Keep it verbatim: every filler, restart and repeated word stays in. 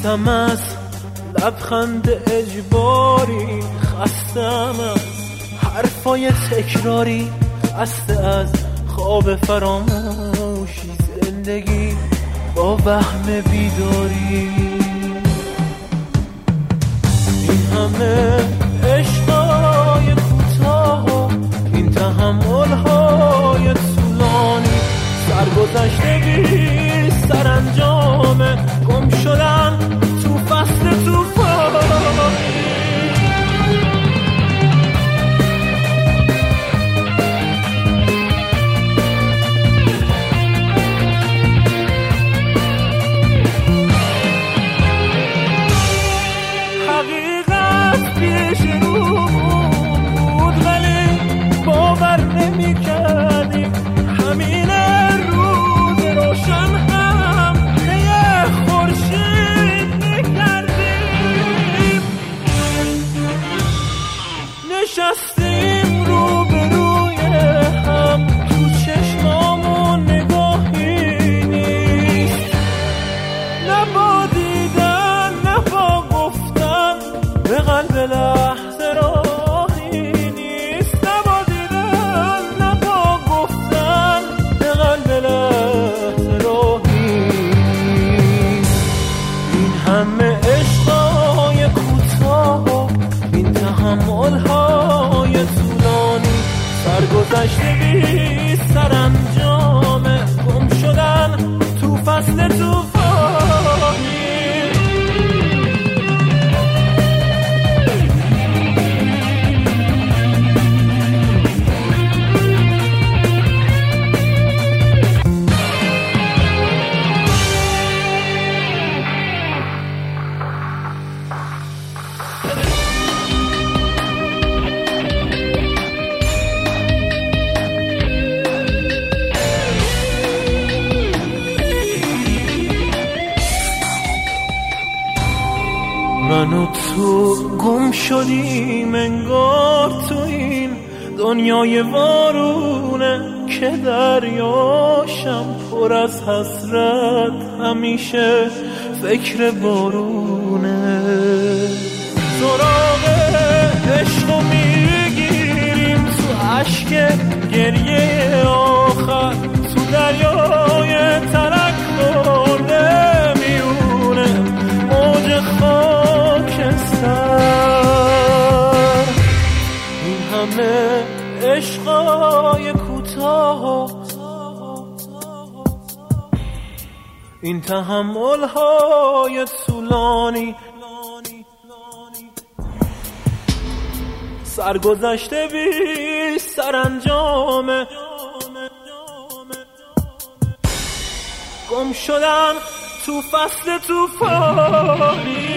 خستم از لبخند اجباری، خستم از حرفای تکراری، خسته از خواب فراموشی، زندگی با وهم بیداری. این همه عشقای کوتاه، این تحمل‌های طولانی، سرگذشته بی سرانجام، گم شدن تو فصل طوفانی. حقیقت پیش رو بود ولی باور نمی کردیم، همین روز روشن هم یه خورشید نکردیم. نشستیم رو به روی هم، تو چشمامون نگاهی نیست، نه با دیدن نه با گفتن به قلب لحظه راهی نیست، نه با دیدن نه با گفتن به قلب لحظه راهی نیست. این همه عشقای کوتاه، این تحمل‌های طولانی، سرگذشته بی سرانجام، گم شدن تو فصل طوفانی. من و تو گم شدیم انگار تو این دنیای وارونه، که دریاشم پر از حسرت، همیشه فکر بارونه. سراغ عشقو میگیریم تو اشک گریه آخر، تو دریای ترک خورده میونه موج خاکستر. این همه عشقای کوتاه، این تحمل‌های طولانی، سرگذشته بی سرانجام، گم شدن تو فصل طوفانی.